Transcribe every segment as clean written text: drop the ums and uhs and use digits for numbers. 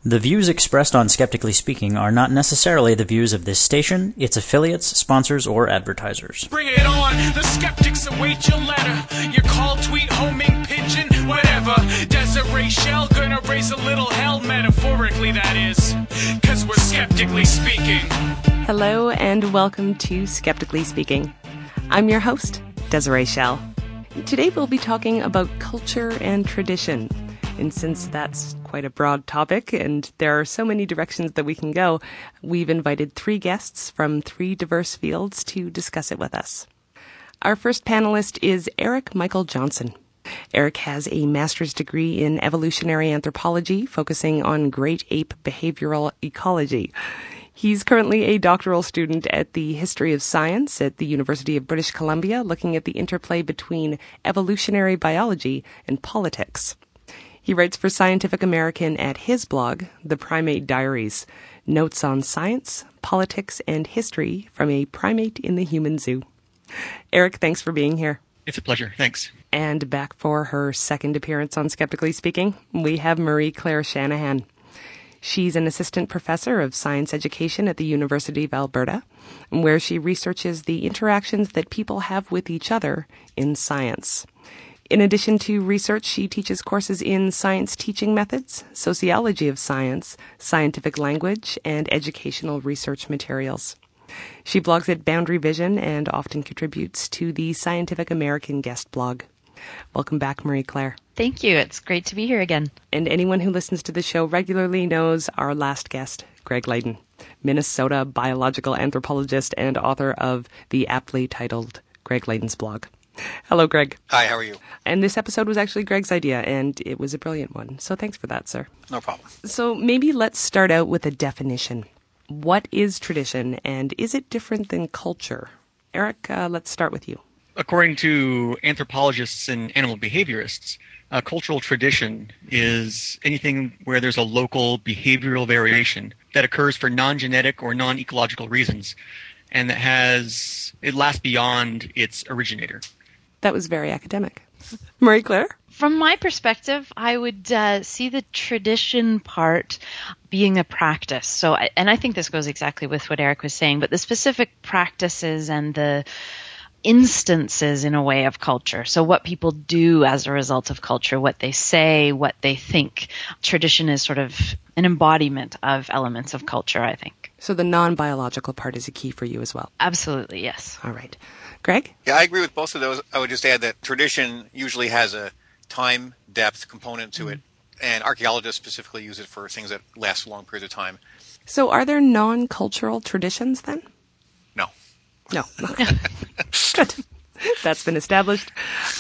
The views expressed on Skeptically Speaking are not necessarily the views of this station, its affiliates, sponsors, or advertisers. Bring it on! The skeptics await your letter. Your call, tweet, homing, pigeon, whatever. Desiree Shell gonna raise a little hell, metaphorically that is. 'Cause we're skeptically speaking. Hello and welcome to Skeptically Speaking. I'm your host, Desiree Shell. Today we'll be talking about culture and tradition. And since that's quite a broad topic and there are so many directions that we can go, we've invited three guests from three diverse fields to discuss it with us. Our first panelist is Eric Michael Johnson. Eric has a master's degree in evolutionary anthropology, focusing on great ape behavioral ecology. He's currently a doctoral student at the History of Science at the University of British Columbia, looking at the interplay between evolutionary biology and politics. He writes for Scientific American at his blog, The Primate Diaries, notes on science, politics, and history from a primate in the human zoo. Eric, thanks for being here. It's a pleasure. Thanks. And back for her second appearance on Skeptically Speaking, we have Marie-Claire Shanahan. She's an assistant professor of science education at the University of Alberta, where she researches the interactions that people have with each other in science. In addition to research, she teaches courses in science teaching methods, sociology of science, scientific language, and educational research materials. She blogs at Boundary Vision and often contributes to the Scientific American guest blog. Welcome back, Marie-Claire. Thank you. It's great to be here again. And anyone who listens to the show regularly knows our last guest, Greg Layton, Minnesota biological anthropologist and author of the aptly titled Greg Layton's blog. Hello, Greg. Hi, how are you? And this episode was actually Greg's idea, and it was a brilliant one. So thanks for that, sir. No problem. So maybe let's start out with a definition. What is tradition, and is it different than culture? Eric, let's start with you. According to anthropologists and animal behaviorists, cultural tradition is anything where there's a local behavioral variation that occurs for non-genetic or non-ecological reasons, and that it lasts beyond its originator. That was very academic. Marie-Claire? From my perspective, I would see the tradition part being a practice. And I think this goes exactly with what Eric was saying, but the specific practices and the instances in a way of culture. So what people do as a result of culture, what they say, what they think. Tradition is sort of an embodiment of elements of culture, I think. So the non-biological part is a key for you as well? Absolutely, yes. All right. Greg? Yeah, I agree with both of those. I would just add that tradition usually has a time depth component to it, and archaeologists specifically use it for things that last a long period of time. So are there non-cultural traditions then? No. No. Okay. Good. That's been established.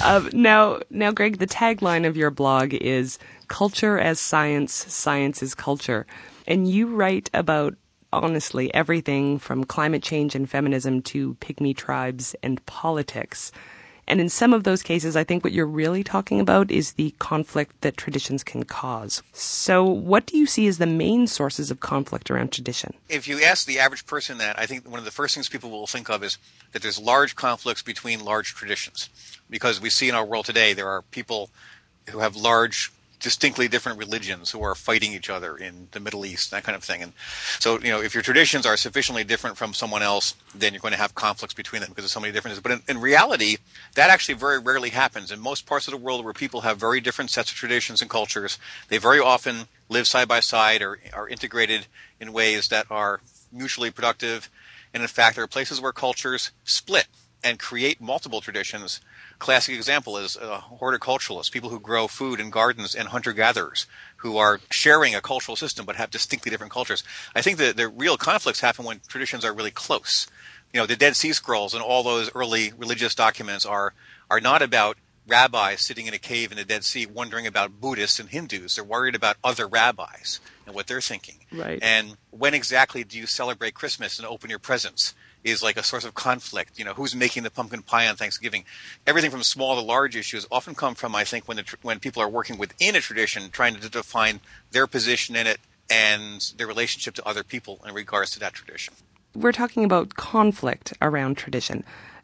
Now, Greg, the tagline of your blog is culture as science, science is culture. And you write about, honestly, everything from climate change and feminism to pygmy tribes and politics. And in some of those cases, I think what you're really talking about is the conflict that traditions can cause. So what do you see as the main sources of conflict around tradition? If you ask the average person that, I think one of the first things people will think of is that there's large conflicts between large traditions. Because we see in our world today, there are people who have large, distinctly different religions who are fighting each other in the Middle East, that kind of thing. And so, if your traditions are sufficiently different from someone else, then you're going to have conflicts between them because of so many differences. But in reality, that actually very rarely happens. In most parts of the world where people have very different sets of traditions and cultures, they very often live side by side or are integrated in ways that are mutually productive. And in fact, there are places where cultures split and create multiple traditions. Classic example is horticulturalists, people who grow food in gardens, and hunter-gatherers who are sharing a cultural system but have distinctly different cultures. I think that the real conflicts happen when traditions are really close. The Dead Sea Scrolls and all those early religious documents are not about rabbis sitting in a cave in the Dead Sea wondering about Buddhists and Hindus. They're worried about other rabbis and what they're thinking. Right. And when exactly do you celebrate Christmas and open your presents is like a source of conflict. Who's making the pumpkin pie on Thanksgiving? Everything from small to large issues often come from, I think, when people are working within a tradition, trying to define their position in it and their relationship to other people in regards to that tradition. We're talking about conflict around tradition.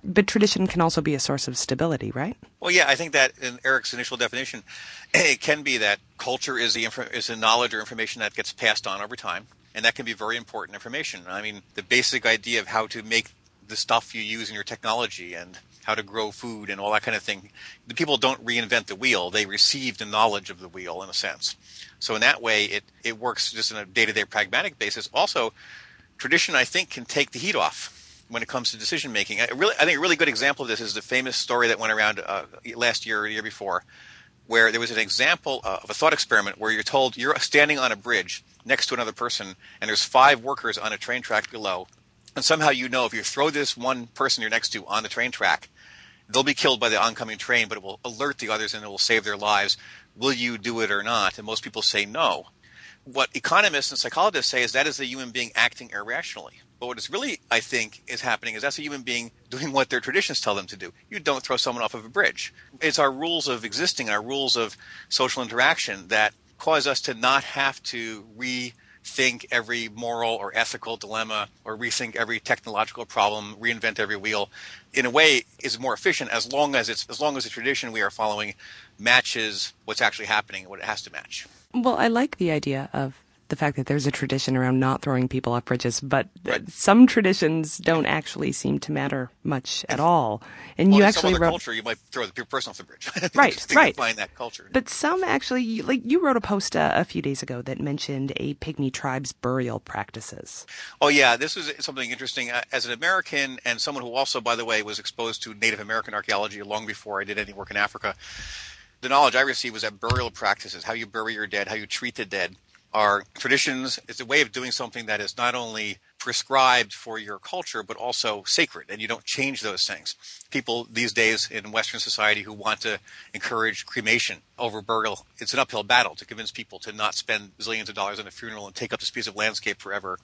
But tradition can also be a source of stability, right? Well, yeah, I think that in Eric's initial definition, it can be that culture is the knowledge or information that gets passed on over time, and that can be very important information. I mean, the basic idea of how to make the stuff you use in your technology and how to grow food and all that kind of thing. The people don't reinvent the wheel. They receive the knowledge of the wheel in a sense. So in that way, it works just on a day-to-day pragmatic basis. Also, tradition, I think, can take the heat off when it comes to decision making. I think a really good example of this is the famous story that went around last year or the year before, where there was an example of a thought experiment where you're told you're standing on a bridge next to another person, and there's 5 workers on a train track below, and somehow you know if you throw this one person you're next to on the train track, they'll be killed by the oncoming train, but it will alert the others and it will save their lives. Will you do it or not? And most people say no. What economists and psychologists say is that is a human being acting irrationally. But what is really, I think, is happening is that's a human being doing what their traditions tell them to do. You don't throw someone off of a bridge. It's our rules of existing, our rules of social interaction that cause us to not have to rethink every moral or ethical dilemma or rethink every technological problem, reinvent every wheel. In a way, is more efficient as long as the tradition we are following matches what's actually happening and what it has to match. Well, I like the idea of the fact that there's a tradition around not throwing people off bridges, but Right. some traditions don't actually seem to matter much at all. And you in actually some other wrote, culture, you might throw the person off the bridge. Right, Just right. Find that culture. but some actually, like you wrote a post a few days ago that mentioned a Pygmy tribe's burial practices. Oh, yeah, this was something interesting. As an American and someone who also, by the way, was exposed to Native American archaeology long before I did any work in Africa, the knowledge I received was that burial practices, how you bury your dead, how you treat the dead, are traditions. It's a way of doing something that is not only prescribed for your culture, but also sacred, and you don't change those things. People these days in Western society who want to encourage cremation over burial, it's an uphill battle to convince people to not spend zillions of dollars on a funeral and take up this piece of landscape forever.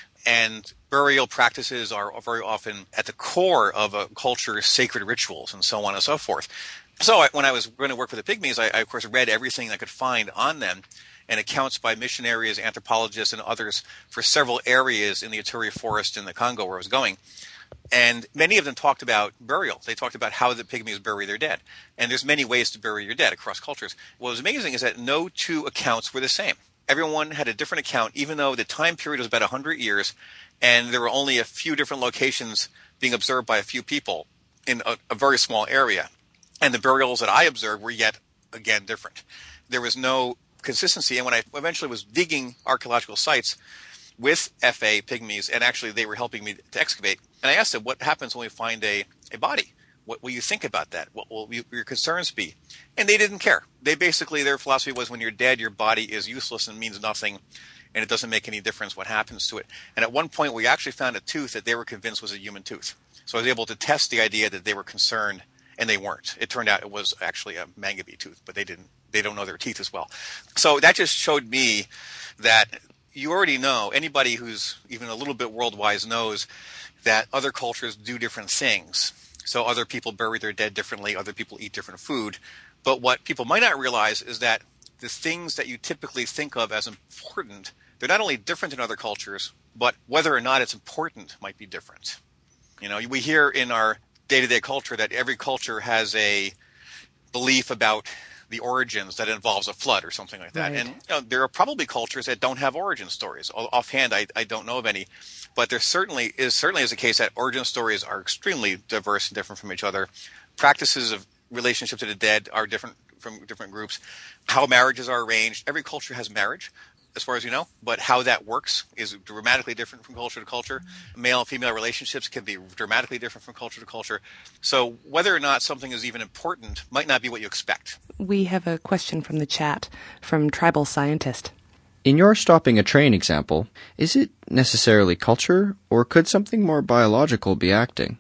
And burial practices are very often at the core of a culture's sacred rituals and so on and so forth. So when I was going to work for the Pygmies, I of course read everything I could find on them and accounts by missionaries, anthropologists, and others for several areas in the Ituri forest in the Congo where I was going. And many of them talked about burial. They talked about how the Pygmies bury their dead. And there's many ways to bury your dead across cultures. What was amazing is that no two accounts were the same. Everyone had a different account, even though the time period was about 100 years, and there were only a few different locations being observed by a few people in a very small area. And the burials that I observed were yet again different. There was no consistency. And when I eventually was digging archaeological sites with FA Pygmies, and actually they were helping me to excavate, and I asked them, what happens when we find a body? What will you think about that? What will your concerns be? And they didn't care. They basically, their philosophy was when you're dead, your body is useless and means nothing, and it doesn't make any difference what happens to it. And at one point, we actually found a tooth that they were convinced was a human tooth. So I was able to test the idea that they were concerned, and they weren't. It turned out it was actually a mangabey tooth, but they don't know their teeth as well. So that just showed me that you already know, anybody who's even a little bit world-wise knows that other cultures do different things. So other people bury their dead differently, other people eat different food. But what people might not realize is that the things that you typically think of as important, they're not only different in other cultures, but whether or not it's important might be different. You know, we hear in our day-to-day culture that every culture has a belief about the origins that involves a flood or something like that. Right. And there are probably cultures that don't have origin stories. Offhand, I don't know of any. But there certainly is a case that origin stories are extremely diverse and different from each other. Practices of relationship to the dead are different from different groups. How marriages are arranged. Every culture has marriage, as far as you know, but how that works is dramatically different from culture to culture. Male and female relationships can be dramatically different from culture to culture. So whether or not something is even important might not be what you expect. We have a question from the chat from Tribal Scientist. In your stopping a train example, is it necessarily culture, or could something more biological be acting?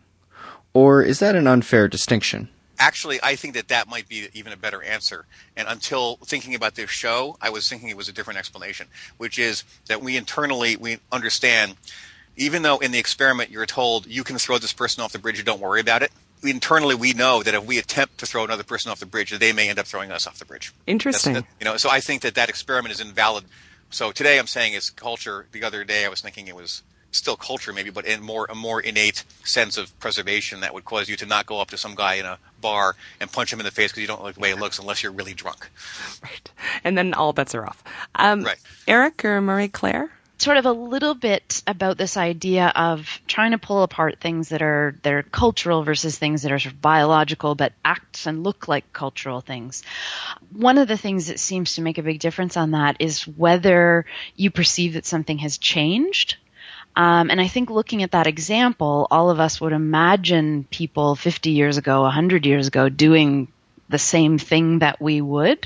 Or is that an unfair distinction? Actually, I think that might be even a better answer. And until thinking about this show, I was thinking it was a different explanation, which is that we understand, even though in the experiment you're told you can throw this person off the bridge, don't worry about it. Internally, we know that if we attempt to throw another person off the bridge, they may end up throwing us off the bridge. Interesting. So I think that experiment is invalid. So today I'm saying it's culture. The other day I was thinking it was still culture maybe, but in a more innate sense of preservation that would cause you to not go up to some guy in a bar and punch him in the face because you don't like the way he looks unless you're really drunk. Right. And then all bets are off. Right. Eric or Marie-Claire? Sort of a little bit about this idea of trying to pull apart things that are cultural versus things that are sort of biological but act and look like cultural things. One of the things that seems to make a big difference on that is whether you perceive that something has changed. And I think looking at that example, all of us would imagine people 50 years ago, 100 years ago doing the same thing that we would.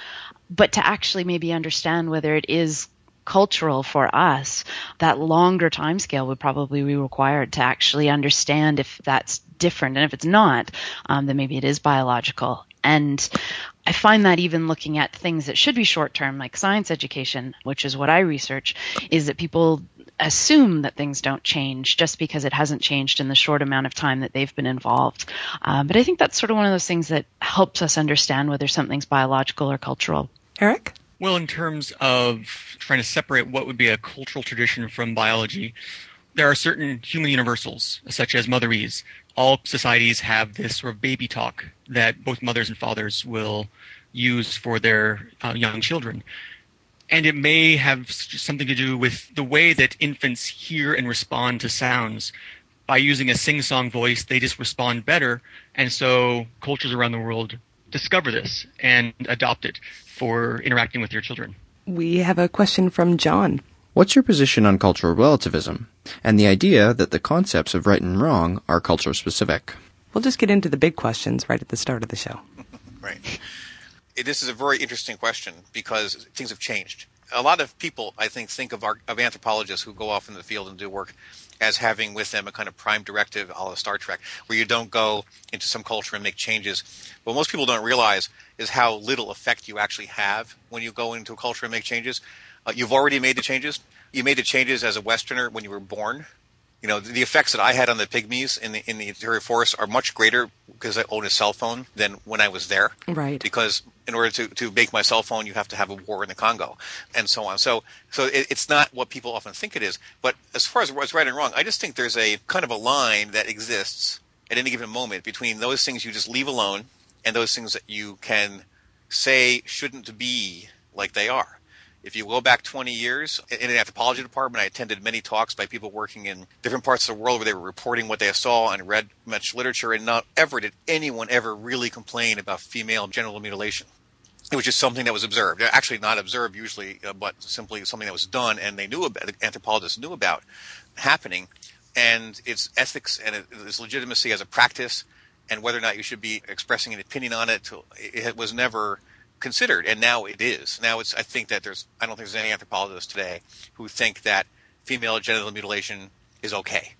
But to actually maybe understand whether it is cultural for us, that longer time scale would probably be required to actually understand if that's different. And if it's not, then maybe it is biological. And I find that even looking at things that should be short-term, like science education, which is what I research, is that people assume that things don't change just because it hasn't changed in the short amount of time that they've been involved. But I think that's sort of one of those things that helps us understand whether something's biological or cultural. Eric? Well, in terms of trying to separate what would be a cultural tradition from biology, there are certain human universals, such as motherese. All societies have this sort of baby talk that both mothers and fathers will use for their young children. And it may have something to do with the way that infants hear and respond to sounds. By using a sing-song voice, they just respond better. And so cultures around the world discover this and adopt it for interacting with their children. We have a question from John. What's your position on cultural relativism and the idea that the concepts of right and wrong are culture-specific? We'll just get into the big questions right at the start of the show. Right. This is a very interesting question because things have changed. A lot of people, I think of anthropologists who go off in the field and do work as having with them a kind of prime directive a la Star Trek, where you don't go into some culture and make changes. What most people don't realize is how little effect you actually have when you go into a culture and make changes. You've already made the changes. You made the changes as a Westerner when you were born. You know, the effects that I had on the pygmies in the interior forest are much greater because I own a cell phone than when I was there. Right. Because in order to make my cell phone, you have to have a war in the Congo and so on. So it's not what people often think it is. But as far as what's right and wrong, I just think there's a kind of a line that exists at any given moment between those things you just leave alone and those things that you can say shouldn't be like they are. If you go back 20 years, in an anthropology department, I attended many talks by people working in different parts of the world where they were reporting what they saw and read much literature, and not ever did anyone ever really complain about female genital mutilation. It was just something that was observed. Actually not observed usually, but simply something that was done, and they knew about, anthropologists knew about happening, and its ethics and its legitimacy as a practice, and whether or not you should be expressing an opinion on it, it was never considered, and now it is. Now I don't think there's any anthropologists today who think that female genital mutilation is okay.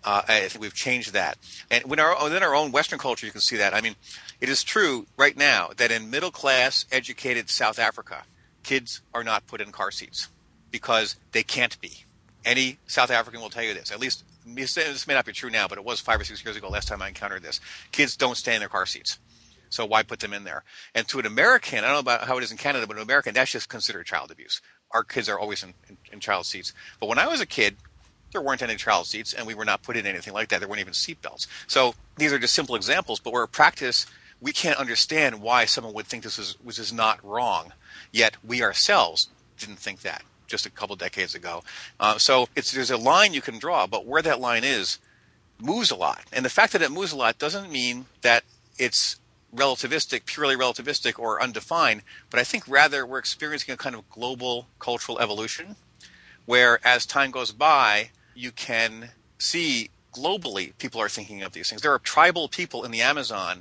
I think we've changed that. And within our own Western culture, you can see that. I mean, it is true right now that in middle-class, educated South Africa, kids are not put in car seats because they can't be. Any South African will tell you this. At least, this may not be true now, but it was 5 or 6 years ago last time I encountered this. Kids don't stay in their car seats. So why put them in there? And to an American, I don't know about how it is in Canada, but to an American, that's just considered child abuse. Our kids are always in child seats. But when I was a kid, there weren't any child seats, and we were not put in anything like that. There weren't even seat belts. So these are just simple examples, but where in practice, we can't understand why someone would think this is not wrong, yet we ourselves didn't think that just a couple decades ago. So there's a line you can draw, but where that line is moves a lot. And the fact that it moves a lot doesn't mean that it's relativistic, purely relativistic or undefined, but I think rather we're experiencing a kind of global cultural evolution where as time goes by, you can see globally people are thinking of these things. There are tribal people in the Amazon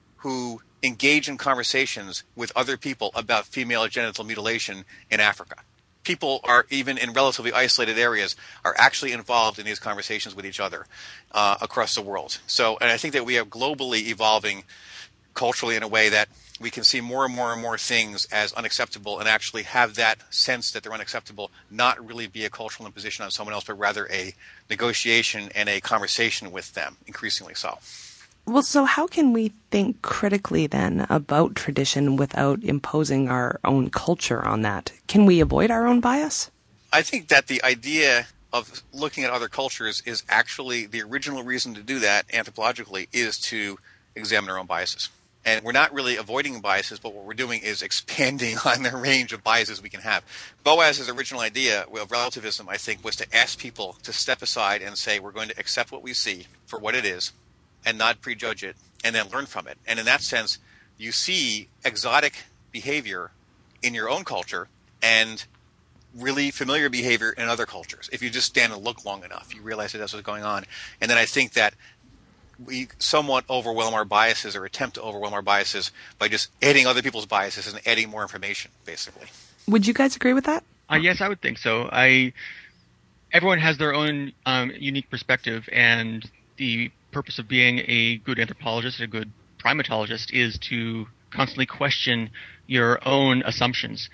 who engage in conversations with other people about female genital mutilation in Africa. People are, even in relatively isolated areas, are actually involved in these conversations with each other across the world. And I think that we are globally evolving culturally in a way that we can see more and more and more things as unacceptable and actually have that sense that they're unacceptable not really be a cultural imposition on someone else, but rather a negotiation and a conversation with them, increasingly so. Well, so how can we think critically then about tradition without imposing our own culture on that? Can we avoid our own bias? I think that the idea of looking at other cultures is actually the original reason to do that anthropologically is to examine our own biases. And we're not really avoiding biases, but what we're doing is expanding on the range of biases we can have. Boas's original idea of relativism, I think, was to ask people to step aside and say, we're going to accept what we see for what it is and not prejudge it and then learn from it. And in that sense, you see exotic behavior in your own culture and really familiar behavior in other cultures. If you just stand and look long enough, you realize that that's what's going on. And then I think that we somewhat overwhelm our biases or attempt to overwhelm our biases by just adding other people's biases and adding more information, basically. Would you guys agree with that? Yes, I would think so. Everyone has their own unique perspective, and the purpose of being a good anthropologist, a good primatologist, is to constantly question your own assumptions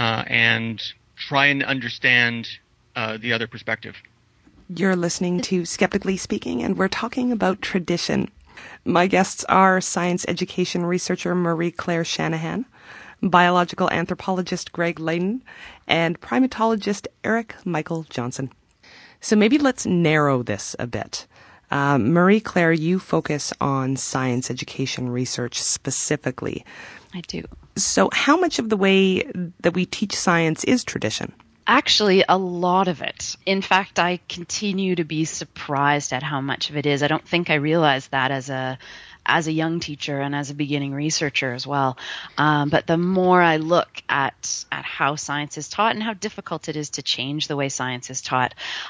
and try and understand the other perspective. You're listening to Skeptically Speaking, and we're talking about tradition. My guests are science education researcher Marie-Claire Shanahan, biological anthropologist Greg Layden, and primatologist Eric Michael Johnson. So maybe let's narrow this a bit. Marie-Claire, you focus on science education research specifically. I do. So how much of the way that we teach science is tradition? Actually, a lot of it. In fact, I continue to be surprised at how much of it is. I don't think I realized that as a young teacher and as a beginning researcher as well. But the more I look at how science is taught and how difficult it is to change the way science is taught,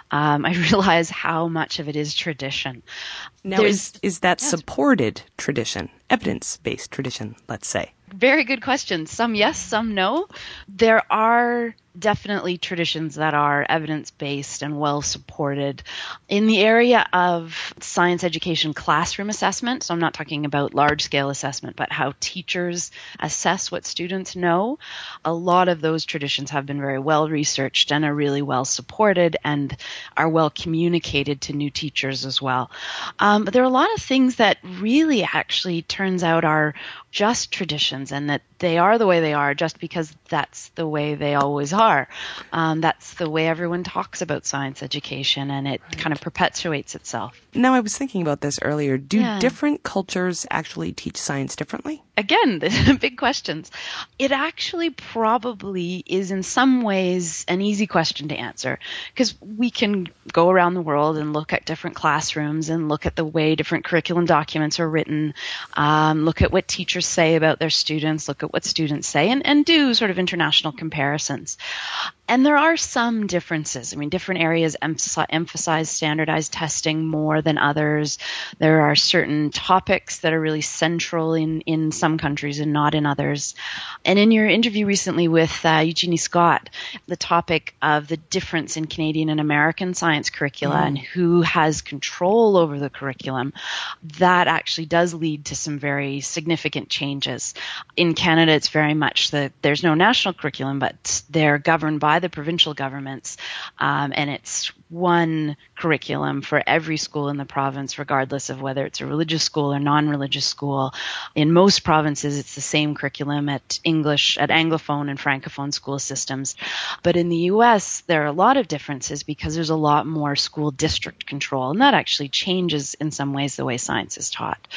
I realize how much of it is tradition. Now, is that supported tradition, evidence-based tradition, let's say? Very good question. Some yes, some no. There are definitely traditions that are evidence-based and well-supported. In the area of science education classroom assessment, so I'm not talking about large-scale assessment, but how teachers assess what students know, a lot of those traditions have been very well-researched and are really well-supported and are well-communicated to new teachers as well. But there are a lot of things that really actually turns out are just traditions, and that they are the way they are just because that's the way they always are. That's the way everyone talks about science education, and it kind of perpetuates itself. Now, I was thinking about this earlier. Do different cultures actually teach science differently? Again, the big questions. It actually probably is in some ways an easy question to answer, because we can go around the world and look at different classrooms and look at the way different curriculum documents are written, look at what teachers say about their students, look at what students say, and do sort of international comparisons. And there are some differences. I mean, different areas emphasize standardized testing more than others. There are certain topics that are really central in some countries and not in others. And in your interview recently with Eugenie Scott, the topic of the difference in Canadian and American science curricula and who has control over the curriculum, that actually does lead to some very significant changes. In Canada, it's very much that there's no national curriculum, but they're governed by the provincial governments, and it's one curriculum for every school in the province, regardless of whether it's a religious school or non-religious school. In most provinces, it's the same curriculum at English, at Anglophone and Francophone school systems. But in the U.S., there are a lot of differences because there's a lot more school district control, and that actually changes in some ways the way science is taught.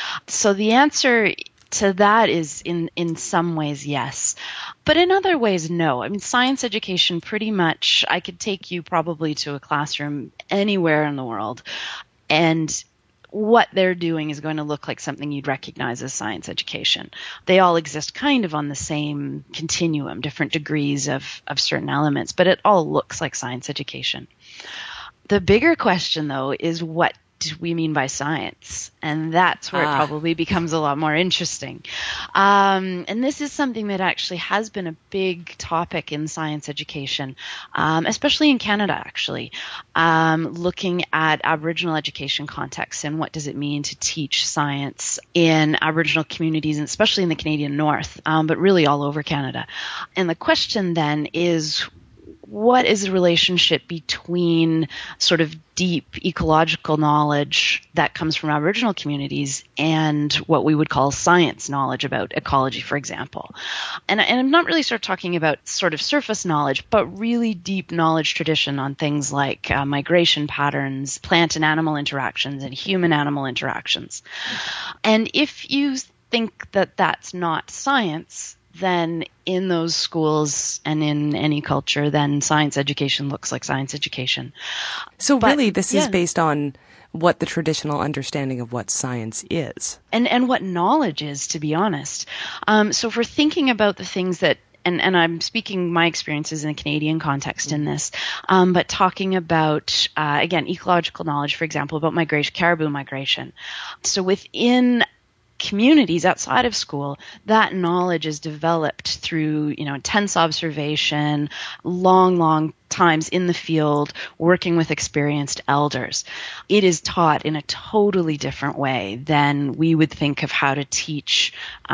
So the answer to that is in some ways yes, but in other ways no. I mean, science education pretty much, I could take you probably to a classroom anywhere in the world, and what they're doing is going to look like something you'd recognize as science education. They all exist kind of on the same continuum, different degrees of certain elements, but it all looks like science education. The bigger question, though, is what do we mean by science? And that's where it probably becomes a lot more interesting. And this is something that actually has been a big topic in science education, especially in Canada, actually, looking at Aboriginal education contexts and what does it mean to teach science in Aboriginal communities, and especially in the Canadian North, but really all over Canada. And the question then is, what is the relationship between sort of deep ecological knowledge that comes from Aboriginal communities and what we would call science knowledge about ecology, for example. And I'm not really sort of talking about sort of surface knowledge, but really deep knowledge tradition on things like migration patterns, plant and animal interactions, and human-animal interactions. And if you think that that's not science, then in those schools and in any culture, then science education looks like science education. So really, this is based on what the traditional understanding of what science is. And what knowledge is, to be honest. So if we're thinking about the things that, and I'm speaking my experiences in a Canadian context in this, but talking about, again, ecological knowledge, for example, about caribou migration. So within communities outside of school, that knowledge is developed through, intense observation, long times in the field, working with experienced elders. It is taught in a totally different way than we would think of how to teach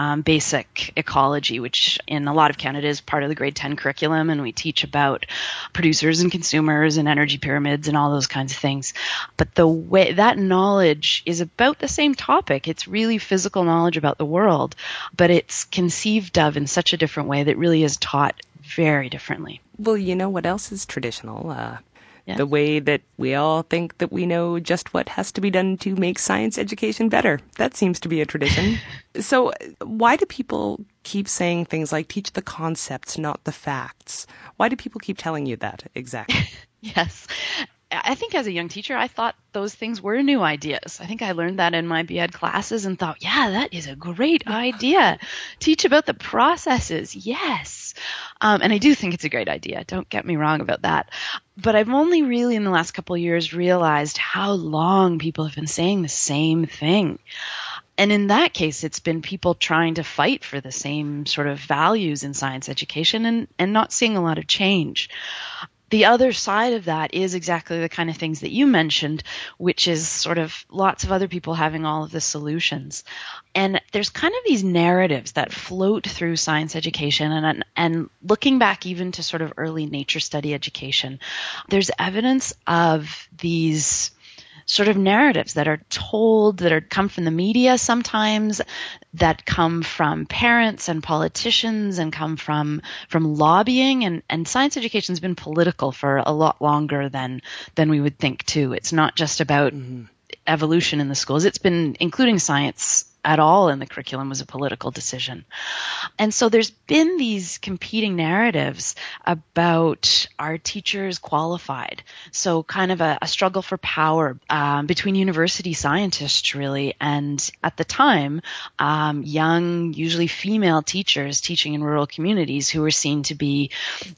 basic ecology, which in a lot of Canada is part of the grade 10 curriculum, and we teach about producers and consumers and energy pyramids and all those kinds of things. But the way that knowledge is about the same topic, it's really physical knowledge about the world, but it's conceived of in such a different way that really is taught very differently. Well, you know what else is traditional? The way that we all think that we know just what has to be done to make science education better. That seems to be a tradition. So why do people keep saying things like teach the concepts, not the facts? Why do people keep telling you that exactly? Yes. I think as a young teacher, I thought those things were new ideas. I think I learned that in my BEd classes and thought, yeah, that is a great idea. Teach about the processes. Yes. And I do think it's a great idea. Don't get me wrong about that. But I've only really in the last couple of years realized how long people have been saying the same thing. And in that case, it's been people trying to fight for the same sort of values in science education and not seeing a lot of change. The other side of that is exactly the kind of things that you mentioned, which is sort of lots of other people having all of the solutions. And there's kind of these narratives that float through science education and looking back even to sort of early nature study education, there's evidence of these sort of narratives that are told, that come from the media sometimes, that come from parents and politicians and come from lobbying. And science education has been political for a lot longer than we would think too. It's not just about evolution in the schools. It's been including science at all in the curriculum was a political decision. And so there's been these competing narratives about are teachers qualified? So kind of a struggle for power between university scientists really. And at the time, young, usually female teachers teaching in rural communities who were seen to be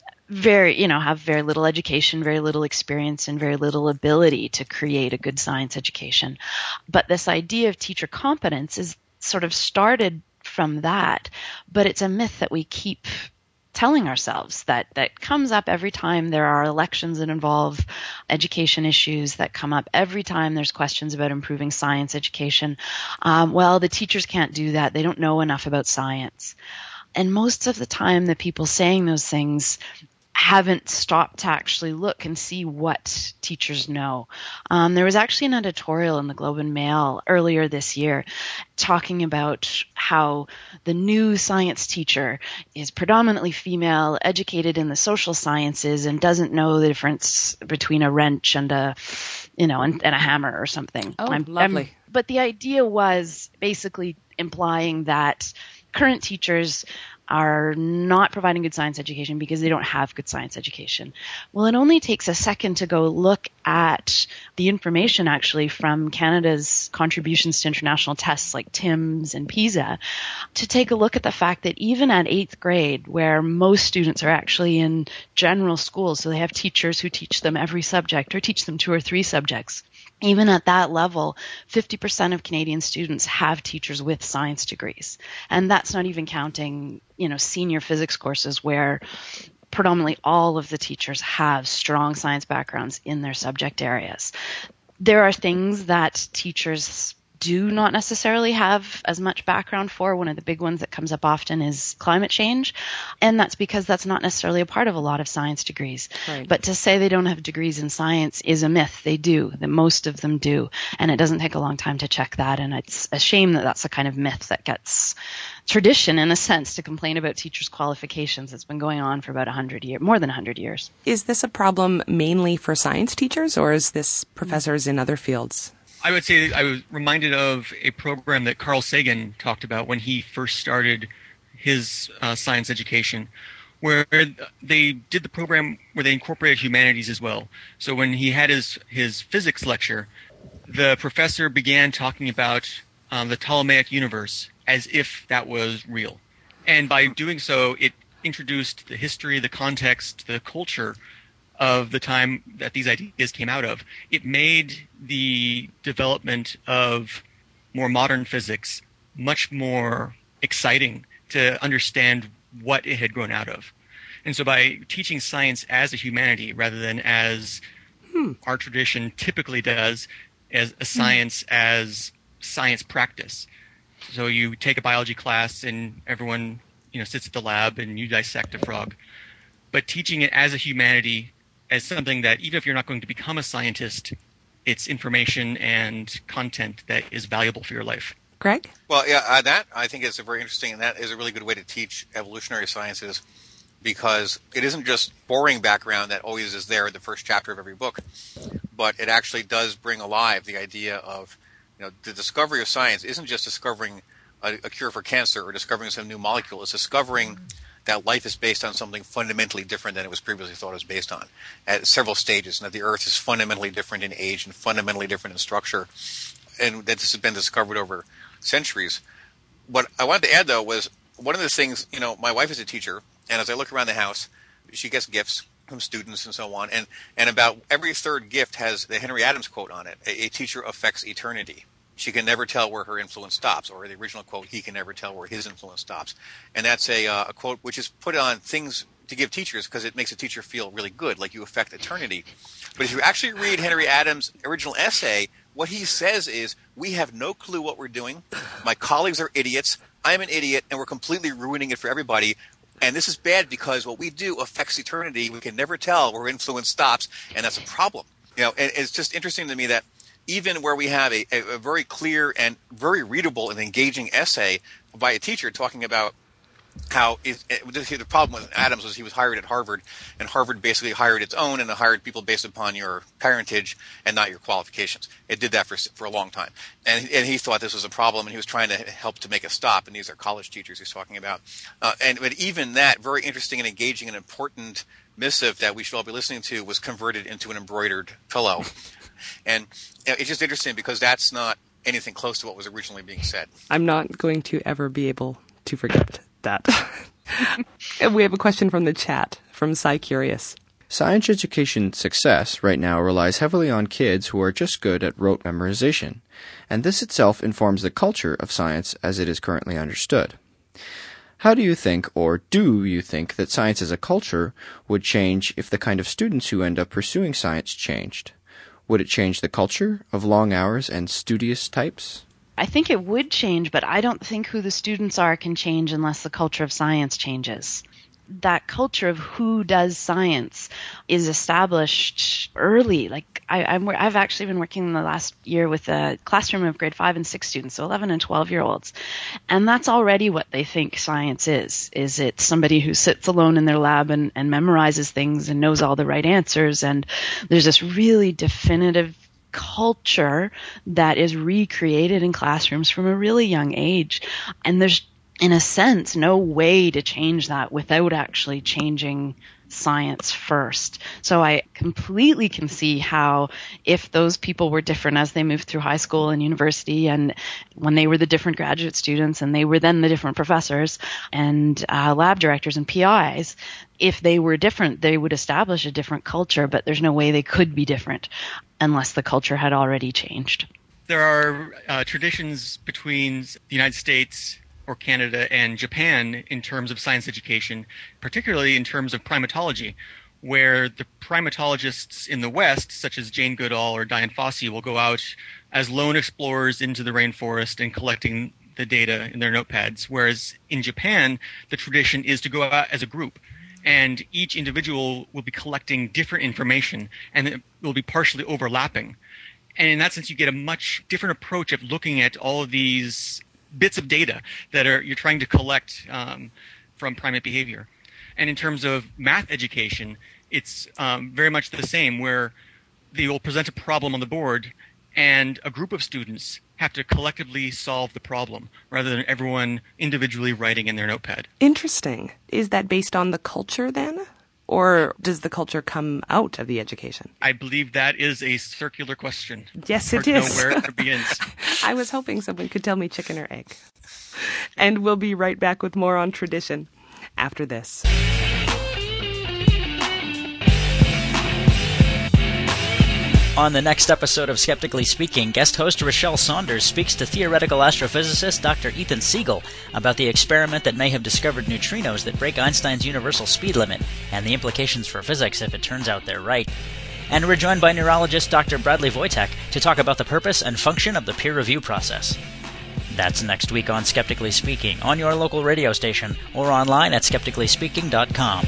have very little education, very little experience, and very little ability to create a good science education. But this idea of teacher competence is sort of started from that, but it's a myth that we keep telling ourselves that comes up every time there are elections that involve education issues, that come up every time there's questions about improving science education. Well, the teachers can't do that. They don't know enough about science. And most of the time, the people saying those things haven't stopped to actually look and see what teachers know. There was actually an editorial in the Globe and Mail earlier this year talking about how the new science teacher is predominantly female, educated in the social sciences, and doesn't know the difference between a wrench and a hammer or something. Oh, lovely. But the idea was basically implying that current teachers are not providing good science education because they don't have good science education. Well, it only takes a second to go look at the information actually from Canada's contributions to international tests like TIMSS and PISA to take a look at the fact that even at 8th grade, where most students are actually in general schools, so they have teachers who teach them every subject or teach them 2 or 3 subjects, even at that level, 50% of Canadian students have teachers with science degrees. And that's not even counting, senior physics courses where predominantly all of the teachers have strong science backgrounds in their subject areas. There are things that teachers do not necessarily have as much background for. One of the big ones that comes up often is climate change, and that's because that's not necessarily a part of a lot of science degrees. Right. But to say they don't have degrees in science is a myth. They do. That most of them do, and it doesn't take a long time to check that, and it's a shame that that's the kind of myth that gets tradition, in a sense, to complain about teachers' qualifications. It's been going on for about 100 years, more than 100 years. Is this a problem mainly for science teachers, or is this professors in other fields? I would say I was reminded of a program that Carl Sagan talked about when he first started his science education, where they did the program where they incorporated humanities as well. So when he had his physics lecture, the professor began talking about the Ptolemaic universe as if that was real. And by doing so, it introduced the history, the context, the culture of the time that these ideas came out of. It made the development of more modern physics much more exciting to understand what it had grown out of. And so by teaching science as a humanity rather than as our tradition typically does, as a science as science practice. So you take a biology class and everyone, sits at the lab and you dissect a frog. But teaching it as a humanity, as something that even if you're not going to become a scientist, it's information and content that is valuable for your life. Greg? Well, yeah, that I think is a very interesting, and that is a really good way to teach evolutionary sciences, because it isn't just boring background that always is there in the first chapter of every book, but it actually does bring alive the idea of, the discovery of science isn't just discovering a cure for cancer or discovering some new molecule. It's discovering that life is based on something fundamentally different than it was previously thought it was based on at several stages, and that the Earth is fundamentally different in age and fundamentally different in structure, and that this has been discovered over centuries. What I wanted to add, though, was one of the things, my wife is a teacher, and as I look around the house, she gets gifts from students and so on, and about every third gift has the Henry Adams quote on it: a teacher affects eternity. She can never tell where her influence stops, or the original quote, he can never tell where his influence stops. And that's a quote which is put on things to give teachers because it makes a teacher feel really good, like you affect eternity. But if you actually read Henry Adams' original essay, what he says is, we have no clue what we're doing. My colleagues are idiots. I'm an idiot, and we're completely ruining it for everybody. And this is bad because what we do affects eternity. We can never tell where influence stops, and that's a problem. And it's just interesting to me that even where we have a very clear and very readable and engaging essay by a teacher talking about how the problem with Adams was he was hired at Harvard, and Harvard basically hired its own, and it hired people based upon your parentage and not your qualifications. It did that for a long time. And he thought this was a problem, and he was trying to help to make it stop, and these are college teachers he's talking about. But even that very interesting and engaging and important missive that we should all be listening to was converted into an embroidered pillow. And it's just interesting because that's not anything close to what was originally being said. I'm not going to ever be able to forget that. We have a question from the chat from Cy Curious. Science education success right now relies heavily on kids who are just good at rote memorization, and this itself informs the culture of science as it is currently understood. How do you think, or do you think, that science as a culture would change if the kind of students who end up pursuing science changed? Would it change the culture of long hours and studious types? I think it would change, but I don't think who the students are can change unless the culture of science changes. That culture of who does science is established early. Like I've actually been working in the last year with a classroom of grade 5 and 6 students, so 11 and 12-year-olds. And that's already what they think science is it somebody who sits alone in their lab and memorizes things and knows all the right answers. And there's this really definitive culture that is recreated in classrooms from a really young age. And there's, in a sense, no way to change that without actually changing science first. So I completely can see how if those people were different as they moved through high school and university, and when they were the different graduate students and they were then the different professors and lab directors and PIs, if they were different, they would establish a different culture, but there's no way they could be different unless the culture had already changed. There are traditions between the United States or Canada and Japan in terms of science education, particularly in terms of primatology, where the primatologists in the West, such as Jane Goodall or Dian Fossey, will go out as lone explorers into the rainforest and collecting the data in their notepads, whereas in Japan, the tradition is to go out as a group, and each individual will be collecting different information, and it will be partially overlapping. And in that sense, you get a much different approach of looking at all of these bits of data that you're trying to collect from primate behavior. And in terms of math education, it's very much the same, where they will present a problem on the board, and a group of students have to collectively solve the problem, rather than everyone individually writing in their notepad. Interesting. Is that based on the culture then? Or does the culture come out of the education? I believe that is a circular question. Yes, it is. Hard to know where it begins. I was hoping someone could tell me chicken or egg. And we'll be right back with more on tradition after this. On the next episode of Skeptically Speaking, guest host Rochelle Saunders speaks to theoretical astrophysicist Dr. Ethan Siegel about the experiment that may have discovered neutrinos that break Einstein's universal speed limit, and the implications for physics if it turns out they're right. And we're joined by neurologist Dr. Bradley Wojtek to talk about the purpose and function of the peer review process. That's next week on Skeptically Speaking, on your local radio station, or online at skepticallyspeaking.com.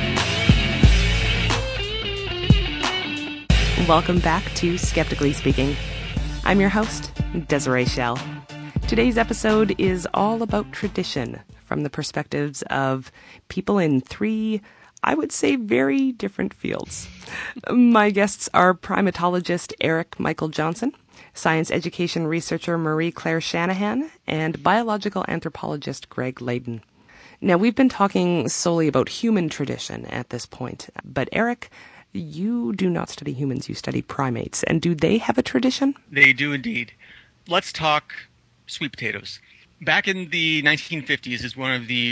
Welcome back to Skeptically Speaking. I'm your host, Desiree Schell. Today's episode is all about tradition from the perspectives of people in three, I would say, very different fields. My guests are primatologist Eric Michael Johnson, science education researcher Marie-Claire Shanahan, and biological anthropologist Greg Layden. Now, we've been talking solely about human tradition at this point, but Eric, you do not study humans, you study primates. And do they have a tradition? They do indeed. Let's talk sweet potatoes. Back in the 1950s is one of the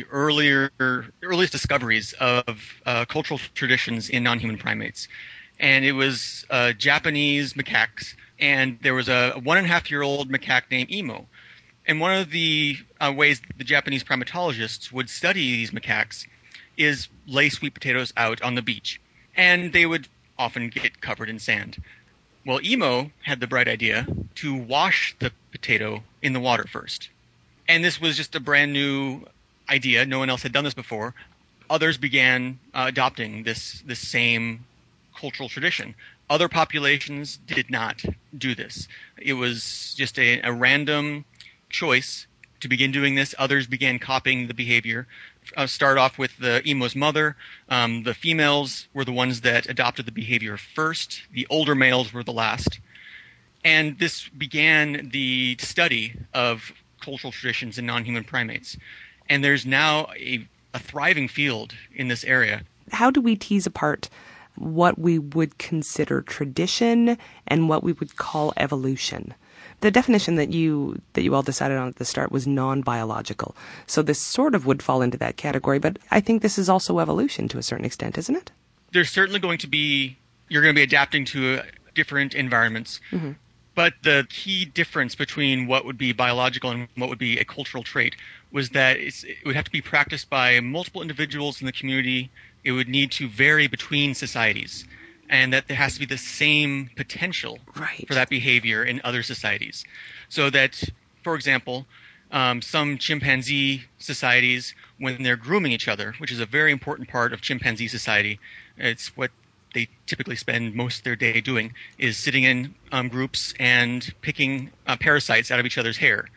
earliest discoveries of cultural traditions in non-human primates. And it was Japanese macaques. And there was a 1.5-year-old macaque named Emo. And one of the ways the Japanese primatologists would study these macaques is lay sweet potatoes out on the beach. And they would often get covered in sand. Well, Emo had the bright idea to wash the potato in the water first. And this was just a brand new idea. No one else had done this before. Others began adopting this same cultural tradition. Other populations did not do this. It was just a random choice to begin doing this. Others began copying the behavior. Start off with the Emo's mother. The females were the ones that adopted the behavior first. The older males were the last. And this began the study of cultural traditions in non-human primates. And there's now a thriving field in this area. How do we tease apart what we would consider tradition and what we would call evolution? The definition that you all decided on at the start was non-biological. So this sort of would fall into that category, but I think this is also evolution to a certain extent, isn't it? There's certainly you're going to be adapting to different environments. Mm-hmm. But the key difference between what would be biological and what would be a cultural trait was that it would have to be practiced by multiple individuals in the community. It would need to vary between societies. And that there has to be the same potential for that behavior in other societies. So that, for example, some chimpanzee societies, when they're grooming each other, which is a very important part of chimpanzee society, it's what they typically spend most of their day doing, is sitting in groups and picking parasites out of each other's hair.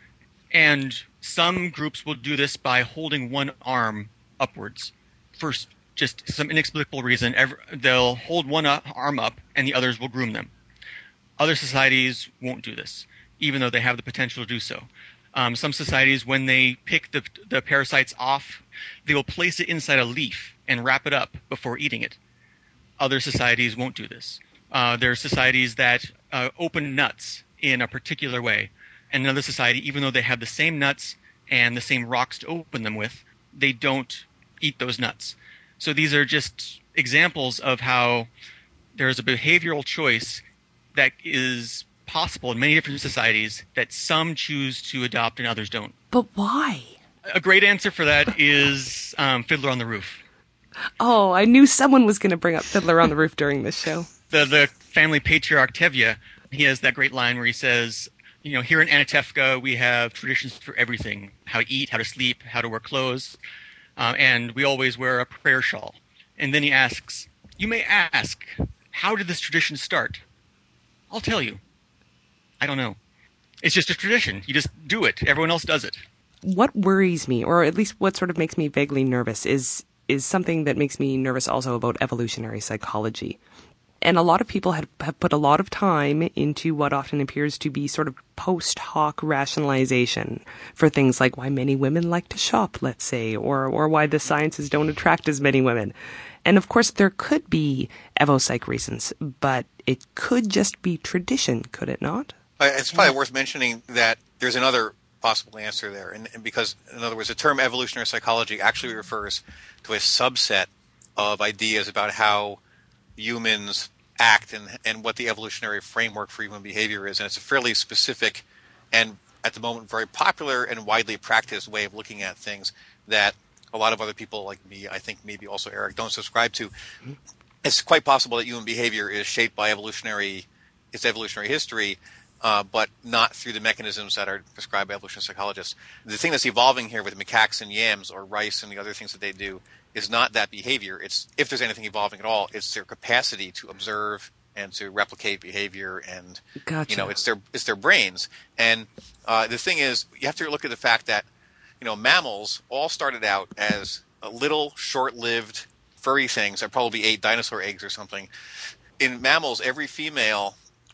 And some groups will do this by holding one arm upwards. First, just some inexplicable reason, they'll hold one arm up and the others will groom them. Other societies won't do this, even though they have the potential to do so. Some societies, when they pick the parasites off, they will place it inside a leaf and wrap it up before eating it. Other societies won't do this. There are societies that open nuts in a particular way. And another society, even though they have the same nuts and the same rocks to open them with, they don't eat those nuts. So these are just examples of how there is a behavioral choice that is possible in many different societies that some choose to adopt and others don't. But why? A great answer for that is Fiddler on the Roof. Oh, I knew someone was going to bring up Fiddler on the Roof during this show. The family patriarch Tevye, he has that great line where he says, here in Anatevka we have traditions for everything: how to eat, how to sleep, how to wear clothes, and we always wear a prayer shawl. And then he asks, you may ask, how did this tradition start? I'll tell you. I don't know. It's just a tradition. You just do it. Everyone else does it. What worries me, or at least what sort of makes me vaguely nervous, is something that makes me nervous also about evolutionary psychology. And a lot of people have put a lot of time into what often appears to be sort of post hoc rationalization for things like why many women like to shop, let's say, or why the sciences don't attract as many women. And of course, there could be evopsych reasons, but it could just be tradition, could it not? It's probably worth mentioning that there's another possible answer there. And because, in other words, the term evolutionary psychology actually refers to a subset of ideas about how humans act and what the evolutionary framework for human behavior is. And it's a fairly specific and, at the moment, very popular and widely practiced way of looking at things that a lot of other people like me, I think maybe also Eric, don't subscribe to. It's quite possible that human behavior is shaped by its evolutionary history, but not through the mechanisms that are prescribed by evolutionary psychologists. The thing that's evolving here with macaques and yams or rice and the other things that they do is not that behavior. It's, if there's anything evolving at all, it's their capacity to observe and to replicate behavior, and Gotcha. It's their brains. And the thing is, you have to look at the fact that mammals all started out as little short-lived furry things that probably ate dinosaur eggs or something. In mammals, every female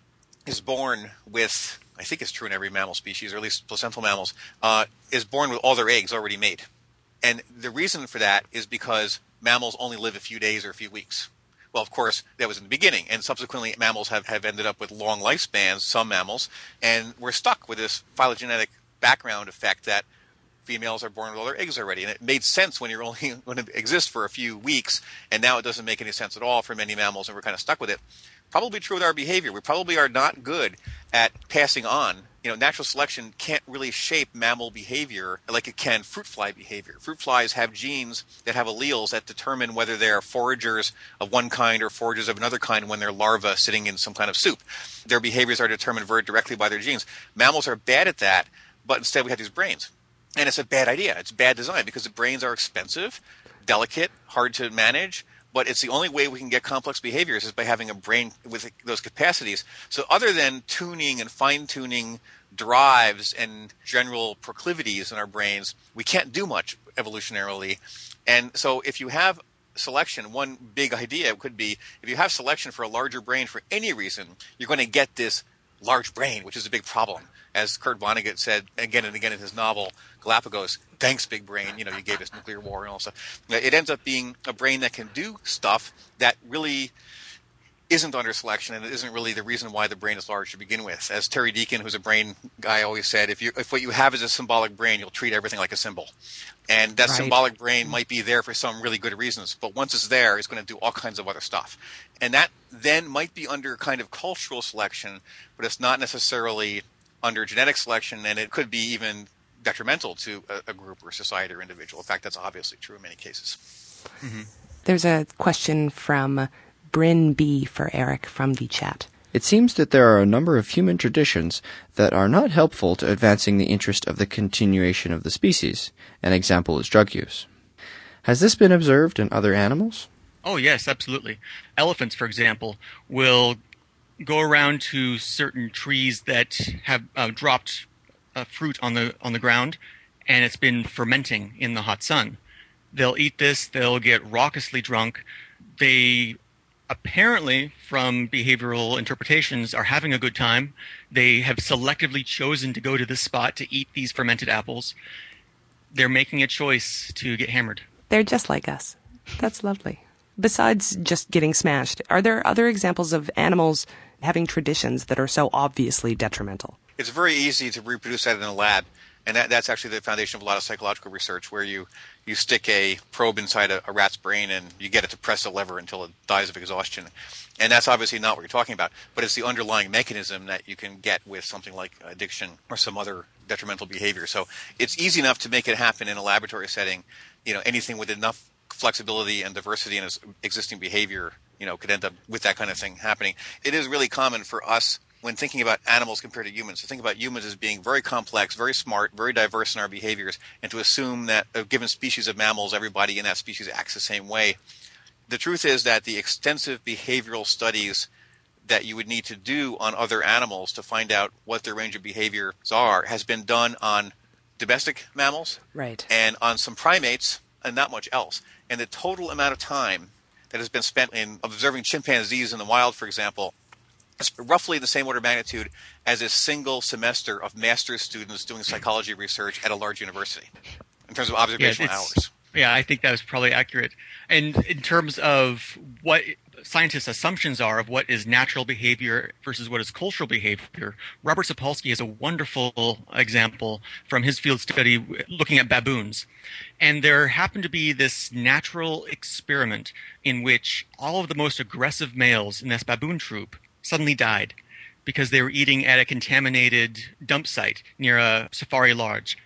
is born with, I think it's true in every mammal species, or at least placental mammals, is born with all their eggs already made. And the reason for that is because mammals only live a few days or a few weeks. Well, of course, that was in the beginning, and subsequently mammals have ended up with long lifespans, some mammals, and we're stuck with this phylogenetic background effect that females are born with all their eggs already. And it made sense when you're only going to exist for a few weeks, and now it doesn't make any sense at all for many mammals, and we're kind of stuck with it. Probably true with our behavior. We probably are not good at passing on. Natural selection can't really shape mammal behavior like it can fruit fly behavior. Fruit flies have genes that have alleles that determine whether they're foragers of one kind or foragers of another kind when they're larvae sitting in some kind of soup. Their behaviors are determined very directly by their genes. Mammals are bad at that, but instead we have these brains. And it's a bad idea. It's bad design because the brains are expensive, delicate, hard to manage. But it's the only way we can get complex behaviors is by having a brain with those capacities. So other than tuning and fine-tuning drives and general proclivities in our brains, we can't do much evolutionarily. And so if you have selection, one big idea could be if you have selection for a larger brain for any reason, you're going to get this large brain, which is a big problem. As Kurt Vonnegut said again and again in his novel Galapagos, thanks, big brain, you gave us nuclear war and all that stuff. It ends up being a brain that can do stuff that really isn't under selection, and it isn't really the reason why the brain is large to begin with. As Terry Deacon, who's a brain guy, always said, if what you have is a symbolic brain, you'll treat everything like a symbol. And that symbolic brain might be there for some really good reasons, but once it's there, it's going to do all kinds of other stuff. And that then might be under kind of cultural selection, but it's not necessarily under genetic selection, and it could be even detrimental to a group or society or individual. In fact, that's obviously true in many cases. Mm-hmm. There's a question from Bryn B for Eric from the chat. It seems that there are a number of human traditions that are not helpful to advancing the interest of the continuation of the species. An example is drug use. Has this been observed in other animals? Oh, yes, absolutely. Elephants, for example, will go around to certain trees that have dropped fruit on the ground, and it's been fermenting in the hot sun. They'll eat this, they'll get raucously drunk. They apparently, from behavioral interpretations, are having a good time. They have selectively chosen to go to this spot to eat these fermented apples. They're making a choice to get hammered. They're just like us. That's lovely. Besides just getting smashed, are there other examples of animals having traditions that are so obviously detrimental? It's very easy to reproduce that in a lab, and that's actually the foundation of a lot of psychological research, where you stick a probe inside a rat's brain and you get it to press a lever until it dies of exhaustion. And that's obviously not what you're talking about, but it's the underlying mechanism that you can get with something like addiction or some other detrimental behavior. So it's easy enough to make it happen in a laboratory setting. Anything with enough flexibility and diversity in its existing behavior, could end up with that kind of thing happening. It is really common for us when thinking about animals compared to humans to think about humans as being very complex, very smart, very diverse in our behaviors, and to assume that a given species of mammals, everybody in that species acts the same way. The truth is that the extensive behavioral studies that you would need to do on other animals to find out what their range of behaviors are has been done on domestic mammals, right, and on some primates, and not much else. And the total amount of time that has been spent in observing chimpanzees in the wild, for example, is roughly the same order of magnitude as a single semester of master's students doing psychology research at a large university in terms of observational hours. Yeah, I think that was probably accurate. And in terms of what scientists' assumptions are of what is natural behavior versus what is cultural behavior, Robert Sapolsky has a wonderful example from his field study looking at baboons. And there happened to be this natural experiment in which all of the most aggressive males in this baboon troop suddenly died because they were eating at a contaminated dump site near a safari lodge.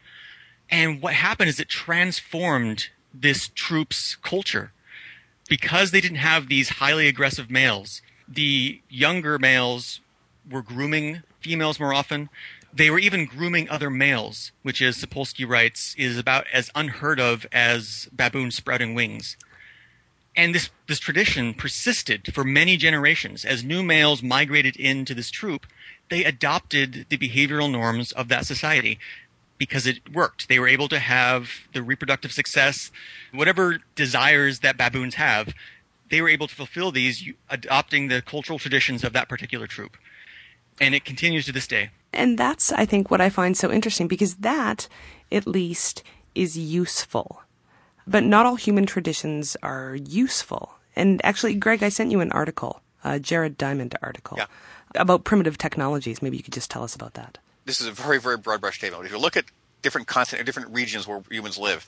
And what happened is it transformed this troop's culture. Because they didn't have these highly aggressive males, the younger males were grooming females more often. They were even grooming other males, which, as Sapolsky writes, is about as unheard of as baboons sprouting wings. And this tradition persisted for many generations. As new males migrated into this troop, they adopted the behavioral norms of that society because it worked. They were able to have the reproductive success, whatever desires that baboons have, they were able to fulfill these adopting the cultural traditions of that particular troop. And it continues to this day. And that's, I think, what I find so interesting, because that, at least, is useful. But not all human traditions are useful. And actually, Greg, I sent you an article, a Jared Diamond article, about primitive technologies. Maybe you could just tell us about that. This is a very, very broad brush statement. If you look at different continents, different regions where humans live,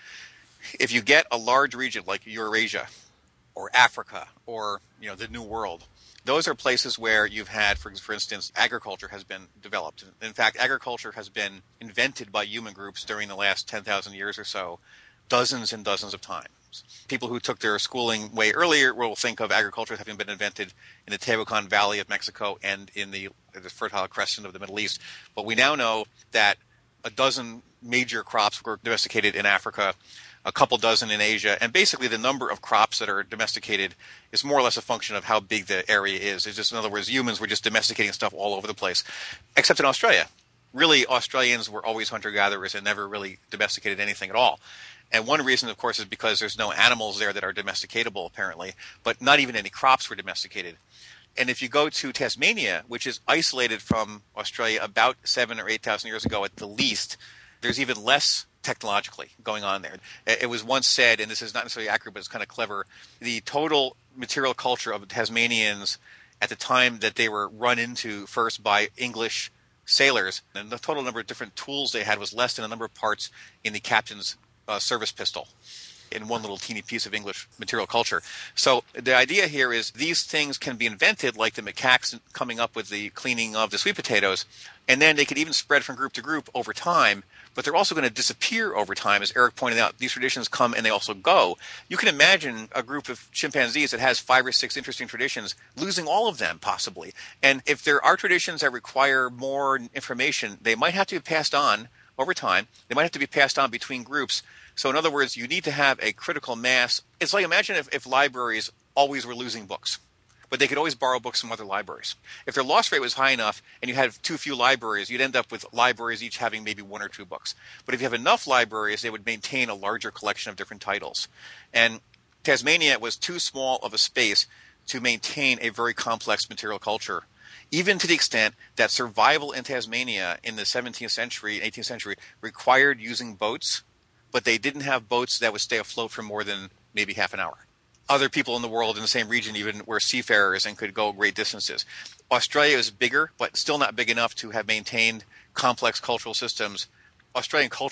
if you get a large region like Eurasia or Africa or the New World, those are places where you've had, for instance, agriculture has been developed. In fact, agriculture has been invented by human groups during the last 10,000 years or so, dozens and dozens of times. People who took their schooling way earlier will think of agriculture having been invented in the Tehuacan Valley of Mexico and in the Fertile Crescent of the Middle East. But we now know that a dozen major crops were domesticated in Africa, a couple dozen in Asia, and basically the number of crops that are domesticated is more or less a function of how big the area is. It's just, in other words, humans were just domesticating stuff all over the place, except in Australia. Really, Australians were always hunter-gatherers and never really domesticated anything at all. And one reason, of course, is because there's no animals there that are domesticatable, apparently, but not even any crops were domesticated. And if you go to Tasmania, which is isolated from Australia about 7,000 or 8,000 years ago at the least, there's even less technologically going on there. It was once said, and this is not necessarily accurate, but it's kind of clever, the total material culture of the Tasmanians at the time that they were run into first by English sailors, and the total number of different tools they had was less than the number of parts in the captain's service pistol in one little teeny piece of English material culture. So the idea here is these things can be invented, like the macaques coming up with the cleaning of the sweet potatoes, and then they could even spread from group to group over time, but they're also going to disappear over time. As Eric pointed out, these traditions come and they also go. You can imagine a group of chimpanzees that has 5 or 6 interesting traditions, losing all of them possibly. And if there are traditions that require more information, they might have to be passed on over time. They might have to be passed on between groups. So in other words, you need to have a critical mass. It's like, imagine if libraries always were losing books, but they could always borrow books from other libraries. If their loss rate was high enough and you had too few libraries, you'd end up with libraries each having maybe 1 or 2 books. But if you have enough libraries, they would maintain a larger collection of different titles. And Tasmania was too small of a space to maintain a very complex material culture, even to the extent that survival in Tasmania in the 17th century and 18th century required using boats, but they didn't have boats that would stay afloat for more than maybe half an hour. Other people in the world in the same region even were seafarers and could go great distances. Australia is bigger, but still not big enough to have maintained complex cultural systems. Australian culture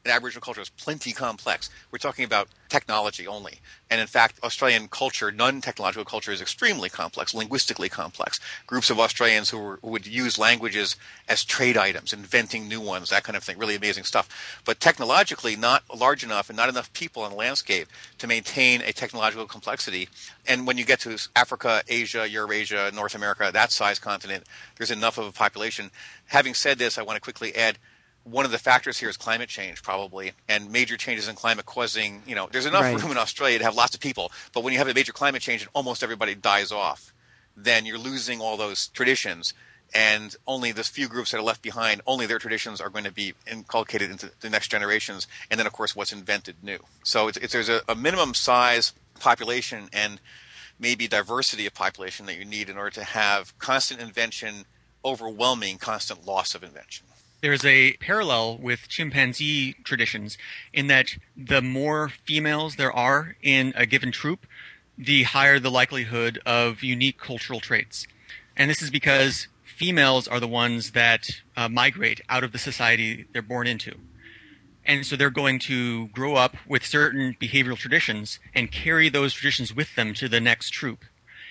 an Aboriginal culture is plenty complex. We're talking about technology only. And in fact, Australian culture, non-technological culture, is extremely complex, linguistically complex. Groups of Australians who would use languages as trade items, inventing new ones, that kind of thing, really amazing stuff. But technologically not large enough and not enough people in the landscape to maintain a technological complexity. And when you get to Africa, Asia, Eurasia, North America, that size continent, there's enough of a population. Having said this, I want to quickly add, one of the factors here is climate change, probably, and major changes in climate causing, there's enough room in Australia to have lots of people, but when you have a major climate change and almost everybody dies off, then you're losing all those traditions, and only the few groups that are left behind, only their traditions are going to be inculcated into the next generations, and then, of course, what's invented new. So there's a minimum size population and maybe diversity of population that you need in order to have constant invention overwhelming constant loss of invention. There's a parallel with chimpanzee traditions in that the more females there are in a given troop, the higher the likelihood of unique cultural traits. And this is because females are the ones that migrate out of the society they're born into. And so they're going to grow up with certain behavioral traditions and carry those traditions with them to the next troop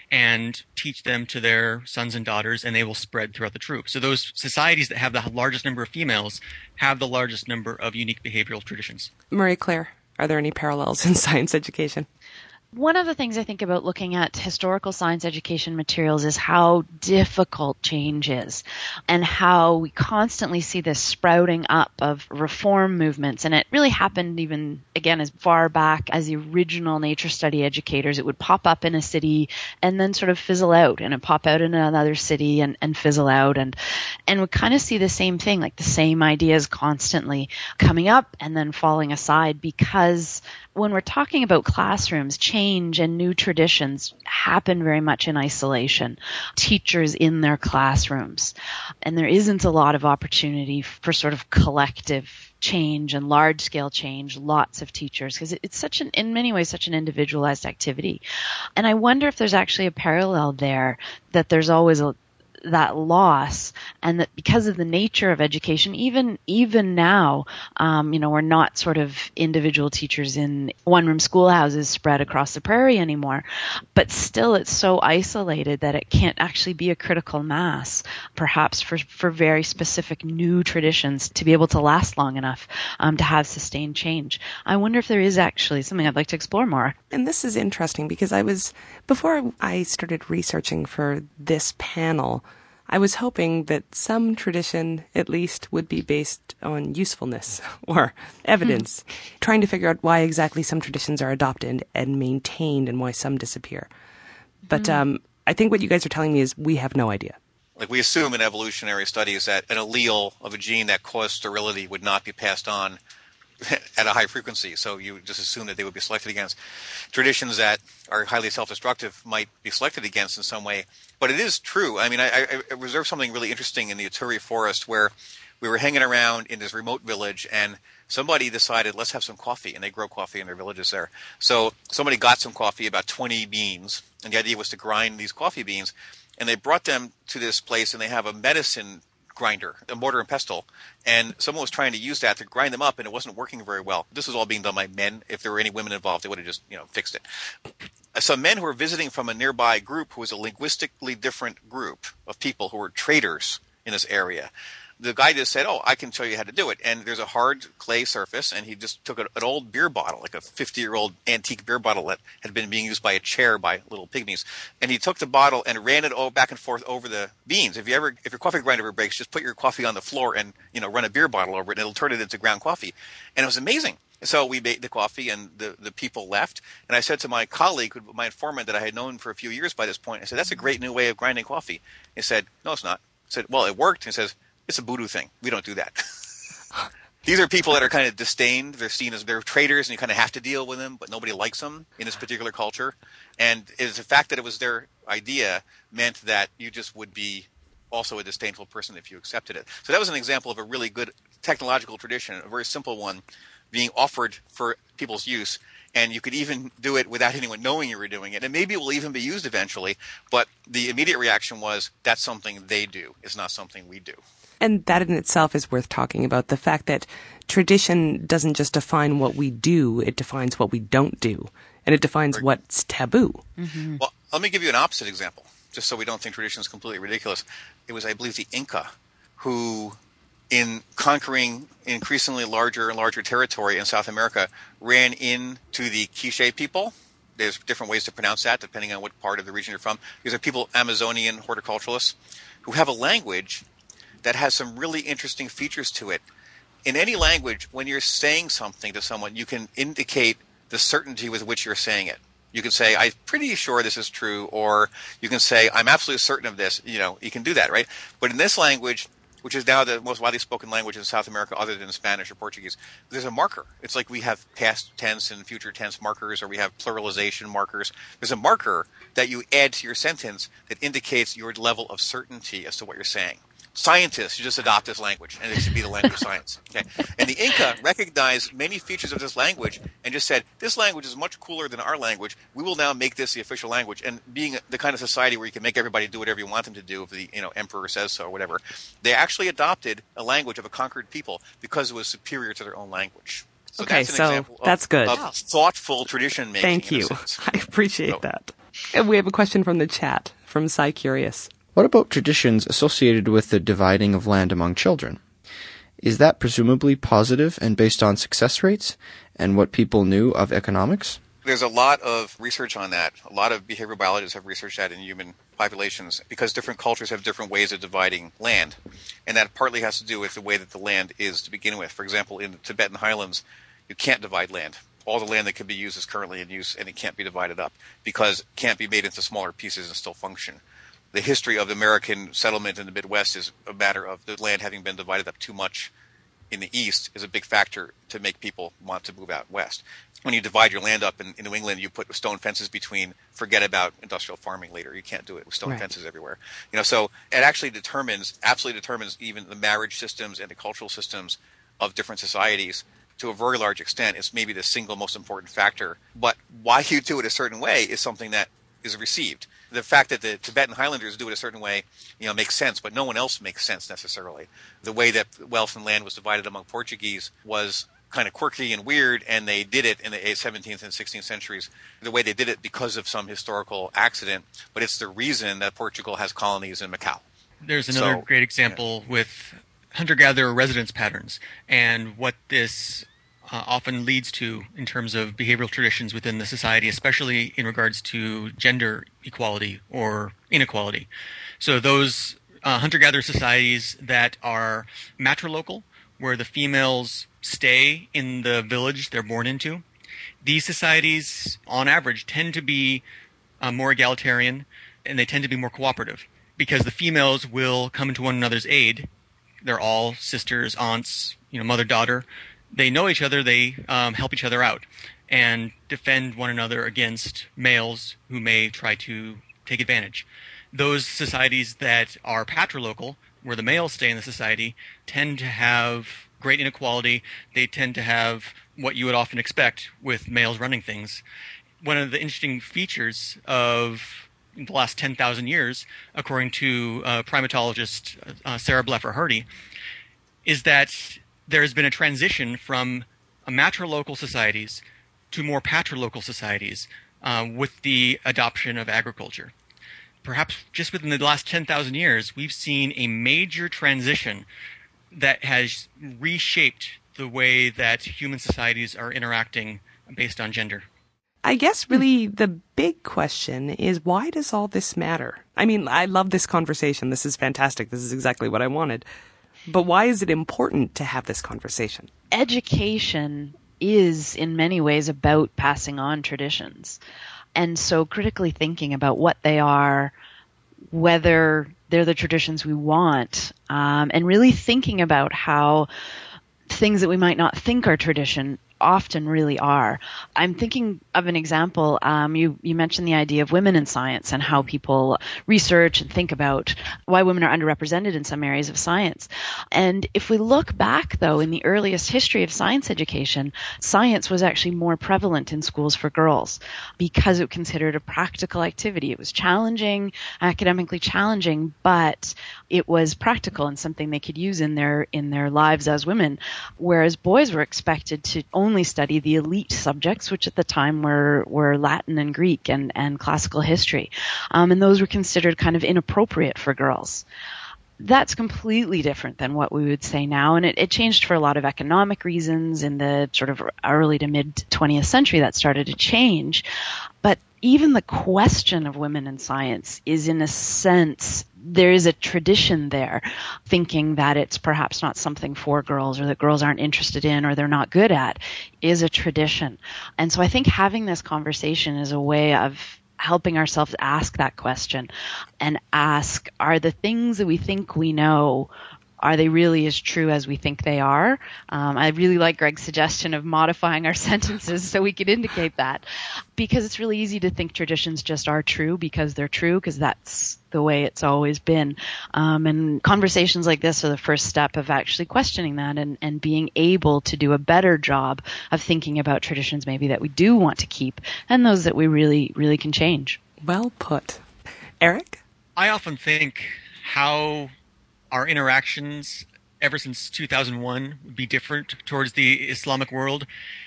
and teach them to their sons and daughters, and they will spread throughout the troop. So those societies that have the largest number of females have the largest number of unique behavioral traditions. Marie-Claire, are there any parallels in science education? One of the things I think about looking at historical science education materials is how difficult change is and how we constantly see this sprouting up of reform movements. And it really happened even, again, as far back as the original nature study educators. It would pop up in a city and then sort of fizzle out, and it'd pop out in another city and fizzle out. And we kind of see the same thing, like the same ideas constantly coming up and then falling aside, because when we're talking about classrooms, change and new traditions happen very much in isolation. Teachers in their classrooms. And there isn't a lot of opportunity for sort of collective change and large-scale change, lots of teachers, because it's in many ways, such an individualized activity. And I wonder if there's actually a parallel there, that there's always that loss, and that because of the nature of education, even now, we're not sort of individual teachers in one-room schoolhouses spread across the prairie anymore, but still it's so isolated that it can't actually be a critical mass, perhaps for very specific new traditions to be able to last long enough to have sustained change. I wonder if there is actually something I'd like to explore more. And this is interesting because before I started researching for this panel, I was hoping that some tradition, at least, would be based on usefulness or evidence, trying to figure out why exactly some traditions are adopted and maintained and why some disappear. But I think what you guys are telling me is we have no idea. Like, we assume in evolutionary studies that an allele of a gene that caused sterility would not be passed on at a high frequency, so you just assume that they would be selected against. Traditions that are highly self-destructive might be selected against in some way, but it is true. I mean, I observed something really interesting in the Ituri forest where we were hanging around in this remote village, and somebody decided, let's have some coffee, and they grow coffee in their villages there. So somebody got some coffee, about 20 beans, and the idea was to grind these coffee beans, and they brought them to this place, and they have a medicine grinder, a mortar and pestle, and someone was trying to use that to grind them up, and it wasn't working very well. This was all being done by men. If there were any women involved, they would have just, fixed it. Some men who were visiting from a nearby group, who was a linguistically different group of people who were traders in this area, the guy just said, I can show you how to do it. And there's a hard clay surface, and he just took an old beer bottle, like a 50-year-old antique beer bottle that had been being used by a chair by little pygmies. And he took the bottle and ran it back and forth over the beans. If your coffee grinder ever breaks, just put your coffee on the floor and, run a beer bottle over it, and it'll turn it into ground coffee. And it was amazing. So we made the coffee, and the people left. And I said to my colleague, my informant that I had known for a few years by this point, I said, that's a great new way of grinding coffee. He said, no, it's not. I said, well, it worked. And he says, it's a voodoo thing. We don't do that. These are people that are kind of disdained. They're seen as, they're traders, and you kind of have to deal with them, but nobody likes them in this particular culture. And it's the fact that it was their idea meant that you just would be also a disdainful person if you accepted it. So that was an example of a really good technological tradition, a very simple one, being offered for people's use. And you could even do it without anyone knowing you were doing it. And maybe it will even be used eventually, but the immediate reaction was, that's something they do. It's not something we do. And that in itself is worth talking about, the fact that tradition doesn't just define what we do, it defines what we don't do. And it defines what's taboo. Mm-hmm. Well, let me give you an opposite example, just so we don't think tradition is completely ridiculous. It was, I believe, the Inca who, in conquering increasingly larger and larger territory in South America, ran into the Quiche people. There's different ways to pronounce that depending on what part of the region you're from. These are people, Amazonian horticulturalists, who have a language that has some really interesting features to it. In any language, when you're saying something to someone, you can indicate the certainty with which you're saying it. You can say, I'm pretty sure this is true, or you can say, I'm absolutely certain of this. You know, you can do that, right? But in this language, which is now the most widely spoken language in South America other than Spanish or Portuguese, there's a marker. It's like we have past tense and future tense markers, or we have pluralization markers. There's a marker that you add to your sentence that indicates your level of certainty as to what you're saying. Scientists should just adopt this language, and it should be the language of science. Okay? And the Inca recognized many features of this language and just said, this language is much cooler than our language. We will now make this the official language. And being the kind of society where you can make everybody do whatever you want them to do if the emperor says so or whatever, they actually adopted a language of a conquered people because it was superior to their own language. So okay, that's an so example that's good. Of thoughtful tradition making. Thank you. I appreciate So- that. And we have a question from the chat, from Cy Curious. What about traditions associated with the dividing of land among children? Is that presumably positive and based on success rates and what people knew of economics? There's a lot of research on that. A lot of behavioral biologists have researched that in human populations because different cultures have different ways of dividing land. And that partly has to do with the way that the land is to begin with. For example, in the Tibetan highlands, you can't divide land. All the land that can be used is currently in use, and it can't be divided up because it can't be made into smaller pieces and still function. The history of the American settlement in the Midwest is a matter of the land having been divided up too much in the East is a big factor to make people want to move out west. When you divide your land up in New England, you put stone fences between, forget about industrial farming later. You can't do it with stone fences everywhere. So it actually absolutely determines even the marriage systems and the cultural systems of different societies to a very large extent. It's maybe the single most important factor. But why you do it a certain way is something that is received. The fact that the Tibetan Highlanders do it a certain way, makes sense, but no one else makes sense necessarily. The way that wealth and land was divided among Portuguese was kind of quirky and weird, and they did it in the 17th and 16th centuries the way they did it because of some historical accident, but it's the reason that Portugal has colonies in Macau. There's another great example with hunter-gatherer residence patterns and what this often leads to in terms of behavioral traditions within the society, especially in regards to gender equality or inequality. So those hunter-gatherer societies that are matrilocal, where the females stay in the village they're born into, these societies, on average, tend to be more egalitarian, and they tend to be more cooperative because the females will come into one another's aid. They're all sisters, aunts, mother, daughter. They know each other, they help each other out and defend one another against males who may try to take advantage. Those societies that are patrilocal, where the males stay in the society, tend to have great inequality. They tend to have what you would often expect with males running things. One of the interesting features of the last 10,000 years, according to primatologist Sarah Bleffer Hardy, is that there has been a transition from matrilocal societies to more patrilocal societies with the adoption of agriculture. Perhaps just within the last 10,000 years, we've seen a major transition that has reshaped the way that human societies are interacting based on gender. I guess really the big question is, why does all this matter? I mean, I love this conversation. This is fantastic. This is exactly what I wanted. But why is it important to have this conversation? Education is in many ways about passing on traditions. And so critically thinking about what they are, whether they're the traditions we want, and really thinking about how things that we might not think are tradition often really are. I'm thinking of an example. You mentioned the idea of women in science and how people research and think about why women are underrepresented in some areas of science. And if we look back, though, in the earliest history of science education, science was actually more prevalent in schools for girls because it was considered a practical activity. It was challenging, academically challenging, but it was practical and something they could use in their lives as women, whereas boys were expected to only study the elite subjects, which at the time were Latin and Greek and classical history. And those were considered kind of inappropriate for girls. That's completely different than what we would say now, and it changed for a lot of economic reasons in the sort of early to mid 20th century. That started to change. But even the question of women in science is, in a sense, there is a tradition there, thinking that it's perhaps not something for girls or that girls aren't interested in or they're not good at, is a tradition. And so I think having this conversation is a way of helping ourselves ask that question and ask, are the things that we think we know, are they really as true as we think they are? I really like Greg's suggestion of modifying our sentences so we could indicate that, because it's really easy to think traditions just are true because they're true, because that's the way it's always been. And conversations like this are the first step of actually questioning that and being able to do a better job of thinking about traditions maybe that we do want to keep and those that we really, really can change. Well put. Eric? I often think how our interactions ever since 2001 would be different towards the Islamic world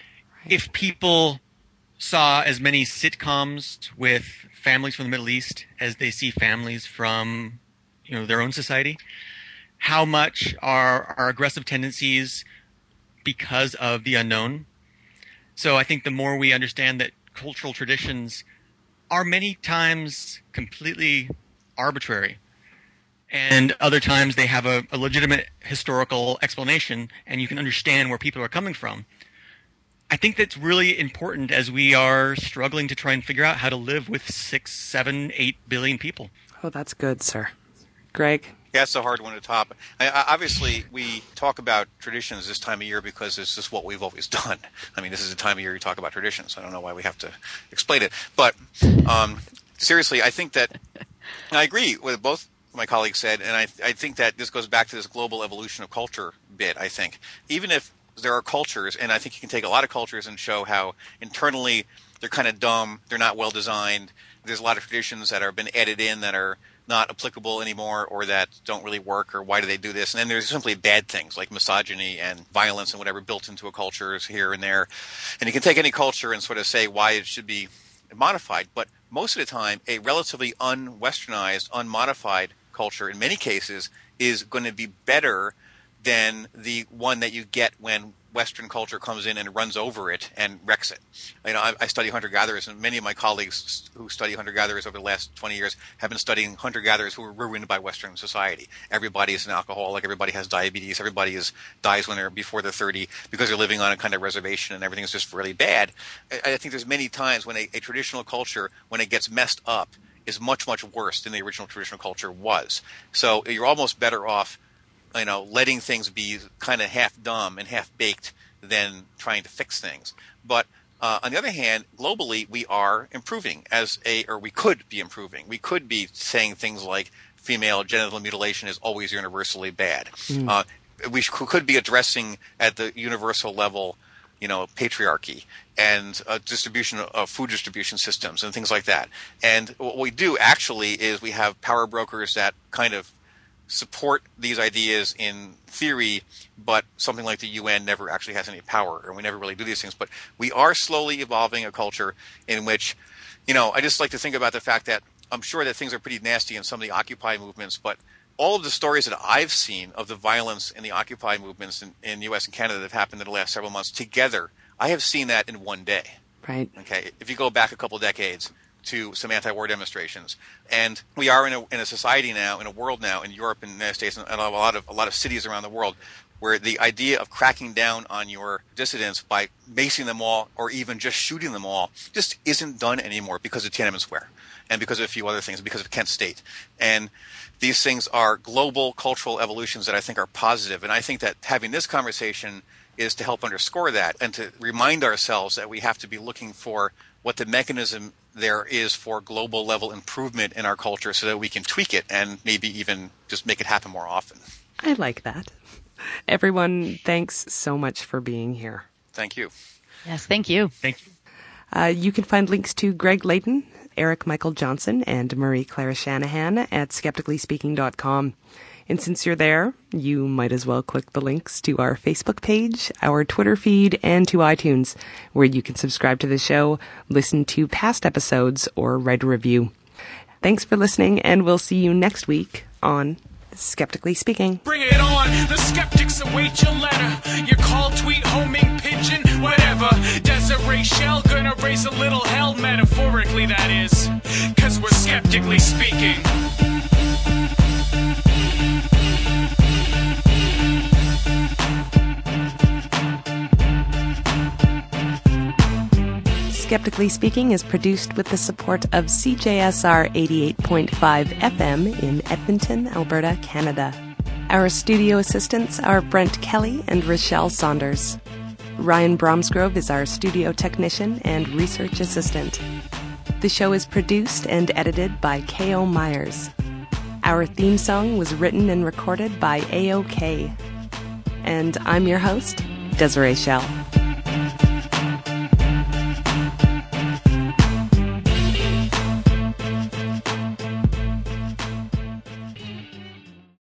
if people saw as many sitcoms with families from the Middle East as they see families from, their own society. How much are our aggressive tendencies because of the unknown? So I think the more we understand that cultural traditions are many times completely arbitrary, and other times they have a legitimate historical explanation, and you can understand where people are coming from. I think that's really important as we are struggling to try and figure out how to live with 6, 7, 8 billion people. Oh, that's good, sir. Greg? Yeah, it's a hard one to top. Obviously, we talk about traditions this time of year because it's just what we've always done. I mean, this is the time of year you talk about traditions. I don't know why we have to explain it. But seriously, I think that I agree with both my colleagues said, and I think that this goes back to this global evolution of culture bit, I think. Even if there are cultures, and I think you can take a lot of cultures and show how internally they're kind of dumb, they're not well designed, there's a lot of traditions that have been added in that are not applicable anymore or that don't really work, or why do they do this? And then there's simply bad things like misogyny and violence and whatever built into a culture here and there. And you can take any culture and sort of say why it should be modified, but most of the time a relatively un-westernized, unmodified culture in many cases is going to be better than the one that you get when Western culture comes in and runs over it and wrecks it. I study hunter-gatherers, and many of my colleagues who study hunter-gatherers over the last 20 years have been studying hunter-gatherers who were ruined by Western society. Everybody is an alcoholic, everybody has diabetes, everybody dies when they're before they're 30 because they're living on a kind of reservation and everything is just really bad. I think there's many times when a traditional culture, when it gets messed up, is much, much worse than the original traditional culture was. So you're almost better off letting things be kind of half dumb and half baked than trying to fix things. But on the other hand, globally, we are improving or we could be improving. We could be saying things like female genital mutilation is always universally bad. We could be addressing at the universal level, patriarchy and distribution of food distribution systems and things like that. And what we do actually is we have power brokers that kind of support these ideas in theory, but something like the UN never actually has any power, and we never really do these things. But we are slowly evolving a culture in which, I just like to think about the fact that I'm sure that things are pretty nasty in some of the Occupy movements, but all of the stories that I've seen of the violence in the Occupy movements in the U.S. and Canada that have happened in the last several months together, I have seen that in one day. Right. Okay. If you go back a couple decades to some anti-war demonstrations, and we are in a society now, in a world now, in Europe and the United States, and a lot of cities around the world, where the idea of cracking down on your dissidents by macing them all or even just shooting them all just isn't done anymore because of Tiananmen Square and because of a few other things, because of Kent State. And these things are global cultural evolutions that I think are positive. And I think that having this conversation is to help underscore that and to remind ourselves that we have to be looking for what the mechanism there is for global level improvement in our culture so that we can tweak it and maybe even just make it happen more often. I like that. Everyone, thanks so much for being here. Thank you. Yes, thank you. Thank you. You can find links to Greg Layton, Eric Michael Johnson, and Marie Claire Shanahan at skepticallyspeaking.com. And since you're there, you might as well click the links to our Facebook page, our Twitter feed, and to iTunes, where you can subscribe to the show, listen to past episodes, or write a review. Thanks for listening, and we'll see you next week on Skeptically Speaking. Bring it on, the skeptics await your letter. Your call, tweet, homing, pigeon, whatever. Desiree Shell gonna raise a little hell, metaphorically that is. 'Cause we're skeptically speaking. Skeptically Speaking is produced with the support of CJSR 88.5 FM in Edmonton, Alberta, Canada. Our studio assistants are Brent Kelly and Rochelle Saunders. Ryan Bromsgrove is our studio technician and research assistant. The show is produced and edited by K.O. Myers. Our theme song was written and recorded by AOK. And I'm your host, Desiree Shell.